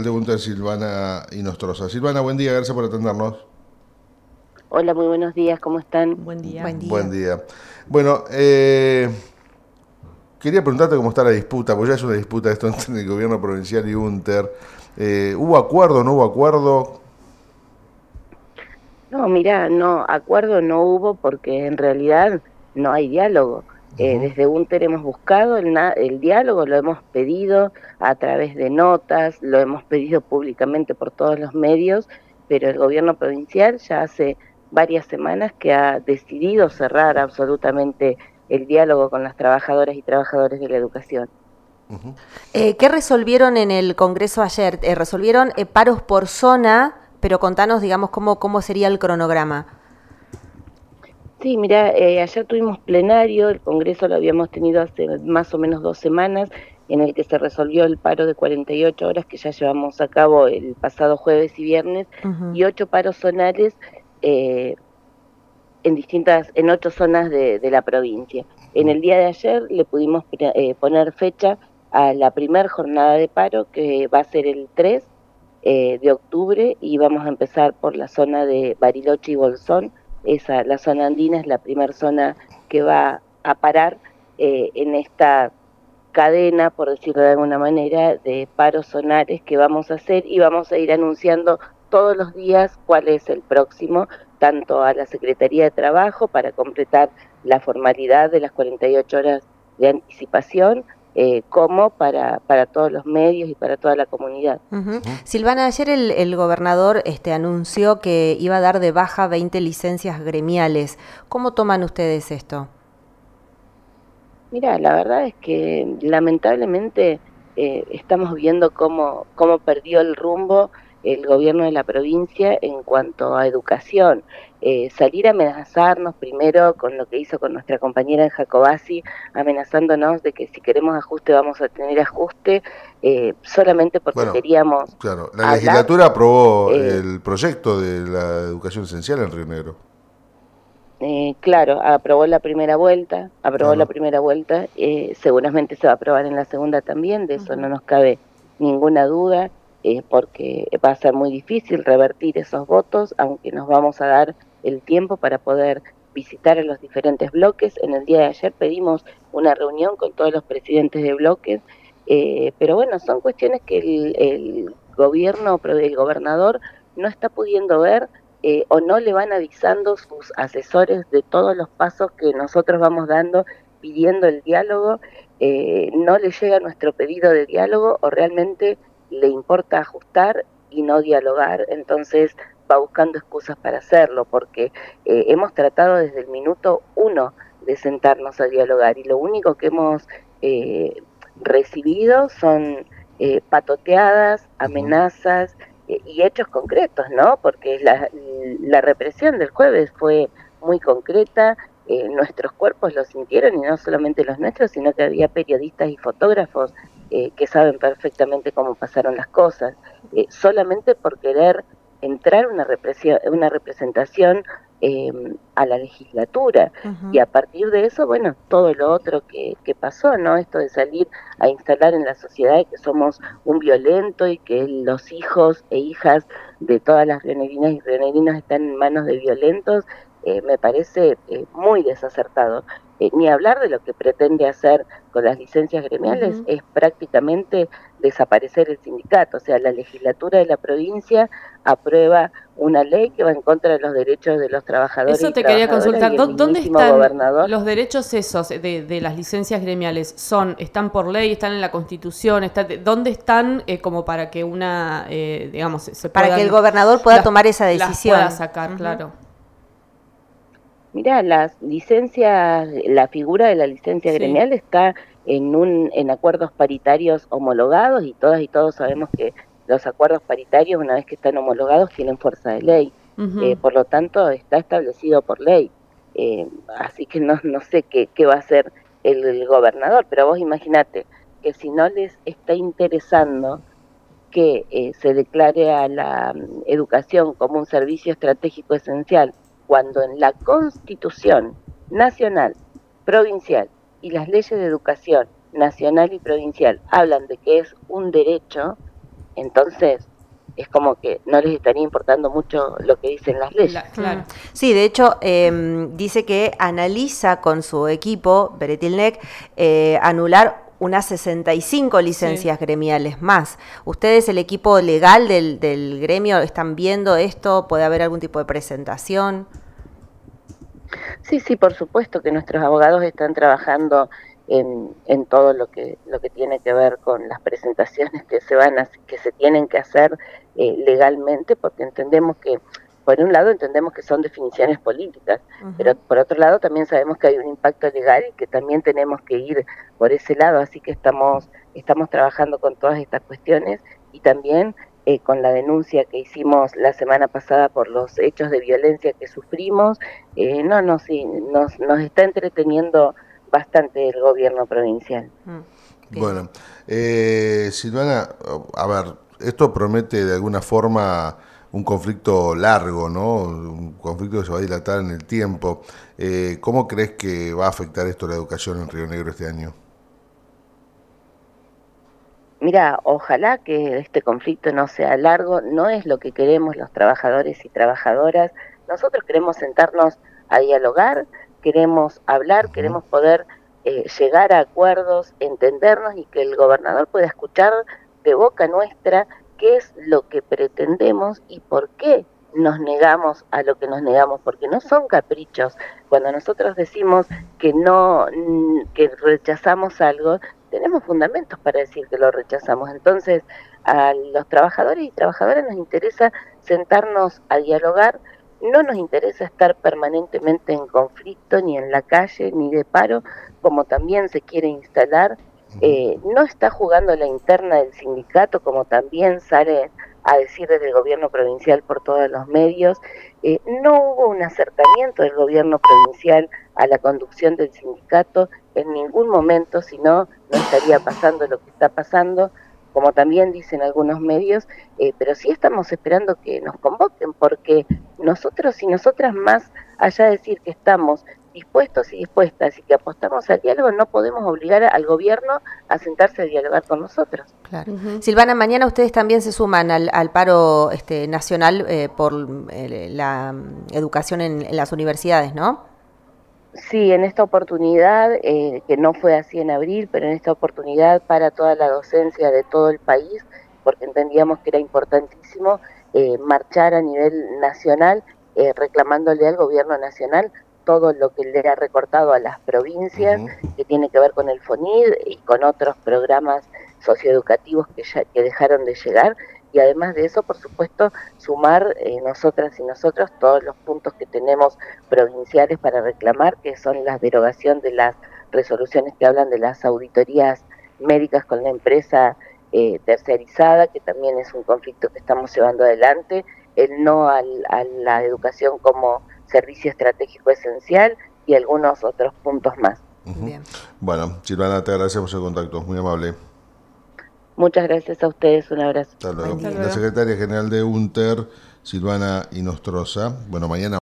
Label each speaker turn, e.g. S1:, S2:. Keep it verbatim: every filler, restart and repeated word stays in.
S1: intendente Gunter, Silvana Inostroza. Silvana, buen día, gracias por atendernos.
S2: Hola, muy buenos días, ¿cómo están?
S3: Buen día.
S1: Buen día. Buen día. Bueno, eh, quería preguntarte cómo está la disputa, porque ya es una disputa esto entre el gobierno provincial y Gunter. Eh, ¿Hubo acuerdo, no hubo acuerdo?
S2: No, mira, no, acuerdo no hubo porque en realidad no hay diálogo. Eh,
S1: Uh-huh.
S2: desde UNTER hemos buscado el, na- el diálogo, lo hemos pedido a través de notas, lo hemos pedido públicamente por todos los medios, pero el gobierno provincial ya hace varias semanas que ha decidido cerrar absolutamente el diálogo con las trabajadoras y trabajadores de la educación.
S3: Uh-huh. Eh, ¿Qué resolvieron en el Congreso ayer? Eh, resolvieron eh, paros por zona, pero contanos, digamos, cómo, cómo sería el cronograma.
S2: Sí, mira, eh, ayer tuvimos plenario, el Congreso lo habíamos tenido hace más o menos dos semanas, en el que se resolvió el paro de cuarenta y ocho horas que ya llevamos a cabo el pasado jueves y viernes, uh-huh. y ocho paros zonales eh, en distintas, en ocho zonas de, de la provincia. En el día de ayer le pudimos eh, poner fecha a la primer jornada de paro, que va a ser el tres eh, de octubre, y vamos a empezar por la zona de Bariloche y Bolsón. Esa, la zona andina es la primera zona que va a parar eh, en esta cadena, por decirlo de alguna manera, de paros zonales que vamos a hacer, y vamos a ir anunciando todos los días cuál es el próximo, tanto a la Secretaría de Trabajo para completar la formalidad de las cuarenta y ocho horas de anticipación, Eh, como para, para todos los medios y para toda la comunidad.
S3: Uh-huh. Silvana, ayer el, el gobernador este, anunció que iba a dar de baja veinte licencias gremiales. ¿Cómo toman ustedes esto?
S2: Mira, la verdad es que lamentablemente eh, estamos viendo cómo, cómo perdió el rumbo el gobierno de la provincia en cuanto a educación. Eh, salir a amenazarnos primero con lo que hizo con nuestra compañera en Jacobasi, amenazándonos de que si queremos ajuste vamos a tener ajuste, eh, solamente porque
S1: bueno,
S2: queríamos
S1: claro, la
S2: hablar,
S1: legislatura aprobó
S2: eh,
S1: el proyecto de la educación esencial en Río Negro.
S2: Eh, claro, aprobó la primera vuelta, aprobó claro. la primera vuelta, eh, seguramente se va a aprobar en la segunda también, de eso uh-huh. no nos cabe ninguna duda, eh, porque va a ser muy difícil revertir esos votos, aunque nos vamos a dar el tiempo para poder visitar a los diferentes bloques. En el día de ayer pedimos una reunión con todos los presidentes de bloques, eh, pero bueno, son cuestiones que el, el gobierno, el gobernador no está pudiendo ver, Eh, o no le van avisando sus asesores de todos los pasos que nosotros vamos dando pidiendo el diálogo, eh, no le llega nuestro pedido de diálogo o realmente le importa ajustar y no dialogar, entonces va buscando excusas para hacerlo, porque eh, hemos tratado desde el minuto uno de sentarnos a dialogar y lo único que hemos eh, recibido son eh, patoteadas, amenazas, y hechos concretos, ¿no? Porque la, la represión del jueves fue muy concreta, eh, nuestros cuerpos lo sintieron, y no solamente los nuestros, sino que había periodistas y fotógrafos eh, que saben perfectamente cómo pasaron las cosas, eh, solamente por querer entrar una, represión, una representación eh, a la legislatura, uh-huh. y a partir de eso, bueno, todo lo otro que, que pasó, ¿no? Esto de salir a instalar en la sociedad que somos un violento y que los hijos e hijas de todas las rionegrinas y rionegrinos están en manos de violentos, eh, me parece eh, muy desacertado. Eh, ni hablar de lo que pretende hacer con las licencias gremiales, uh-huh. es prácticamente desaparecer el sindicato, o sea, la legislatura de la provincia aprueba una ley que va en contra de los derechos de los trabajadores.
S3: Eso te
S2: y
S3: quería consultar, ¿dónde están
S2: gobernador?
S3: los derechos esos de, de las licencias gremiales? ¿Son, están por ley, están en la Constitución? Está, ¿Dónde están eh, como para que una, eh, digamos, se
S4: para
S3: puedan,
S4: que el gobernador pueda
S3: las,
S4: tomar esa decisión?
S3: Las pueda sacar, uh-huh. claro.
S2: Mira, las licencias, la figura de la licencia sí. gremial está en un en acuerdos paritarios homologados, y todas y todos sabemos que los acuerdos paritarios, una vez que están homologados, tienen fuerza de ley. Uh-huh. Eh, por lo tanto, está establecido por ley. Eh, así que no, no sé qué, qué va a hacer el, el gobernador, pero vos imaginate que si no les está interesando que eh, se declare a la um, educación como un servicio estratégico esencial, cuando en la Constitución nacional, provincial y las leyes de educación nacional y provincial hablan de que es un derecho, entonces es como que no les estaría importando mucho lo que dicen las leyes.
S3: La, claro.
S4: Sí, de hecho, eh, dice que analiza con su equipo, Beretilnec, eh, anular unas sesenta y cinco licencias sí. gremiales más. ¿Ustedes, el equipo legal del, del gremio, están viendo esto? ¿Puede haber algún tipo de presentación?
S2: Sí, sí, por supuesto que nuestros abogados están trabajando en, en todo lo que lo que tiene que ver con las presentaciones que se van a, que se tienen que hacer eh, legalmente, porque entendemos que, por un lado, entendemos que son definiciones políticas, uh-huh. pero por otro lado también sabemos que hay un impacto legal y que también tenemos que ir por ese lado, así que estamos estamos trabajando con todas estas cuestiones y también eh, con la denuncia que hicimos la semana pasada por los hechos de violencia que sufrimos. Eh, no, no, sí, nos, nos está entreteniendo bastante el gobierno provincial.
S1: Mm, bueno, eh, Silvana, a ver, esto promete de alguna forma un conflicto largo, ¿no? Un conflicto que se va a dilatar en el tiempo. Eh, ¿Cómo crees que va a afectar esto la educación en Río Negro este año?
S2: Mira, ojalá que este conflicto no sea largo, no es lo que queremos los trabajadores y trabajadoras. Nosotros queremos sentarnos a dialogar, queremos hablar, uh-huh. queremos poder eh, llegar a acuerdos, entendernos y que el gobernador pueda escuchar de boca nuestra qué es lo que pretendemos y por qué nos negamos a lo que nos negamos, porque no son caprichos. Cuando nosotros decimos que no, que rechazamos algo, tenemos fundamentos para decir que lo rechazamos. Entonces, a los trabajadores y trabajadoras nos interesa sentarnos a dialogar, no nos interesa estar permanentemente en conflicto, ni en la calle, ni de paro, como también se quiere instalar. Eh, no está jugando la interna del sindicato, como también sale a decir desde el gobierno provincial por todos los medios. Eh, no hubo un acercamiento del gobierno provincial a la conducción del sindicato en ningún momento, si no, no estaría pasando lo que está pasando, como también dicen algunos medios, eh, pero sí estamos esperando que nos convoquen, porque nosotros y nosotras, más allá de decir que estamos dispuestos y dispuestas y que apostamos al diálogo, no podemos obligar al gobierno a sentarse a dialogar con nosotros.
S4: Claro. Uh-huh. Silvana, mañana ustedes también se suman al, al paro este, nacional eh, por eh, la educación en, en las universidades, ¿no?
S2: Sí, en esta oportunidad, eh, que no fue así en abril, pero en esta oportunidad para toda la docencia de todo el país, porque entendíamos que era importantísimo eh, marchar a nivel nacional, eh, reclamándole al gobierno nacional todo lo que le ha recortado a las provincias, uh-huh. que tiene que ver con el FONID y con otros programas socioeducativos que, ya, que dejaron de llegar, y además de eso, por supuesto, sumar eh, nosotras y nosotros todos los puntos que tenemos provinciales para reclamar, que son la derogación de las resoluciones que hablan de las auditorías médicas con la empresa eh, tercerizada, que también es un conflicto que estamos llevando adelante, el no al, a la educación como servicio estratégico esencial y algunos otros puntos más.
S1: Uh-huh. Bien. Bueno, Silvana, te agradecemos el contacto, muy amable.
S2: Muchas gracias a ustedes, un abrazo.
S1: Hasta luego. La secretaria general de UNTER, Silvana Inostroza. Bueno, mañana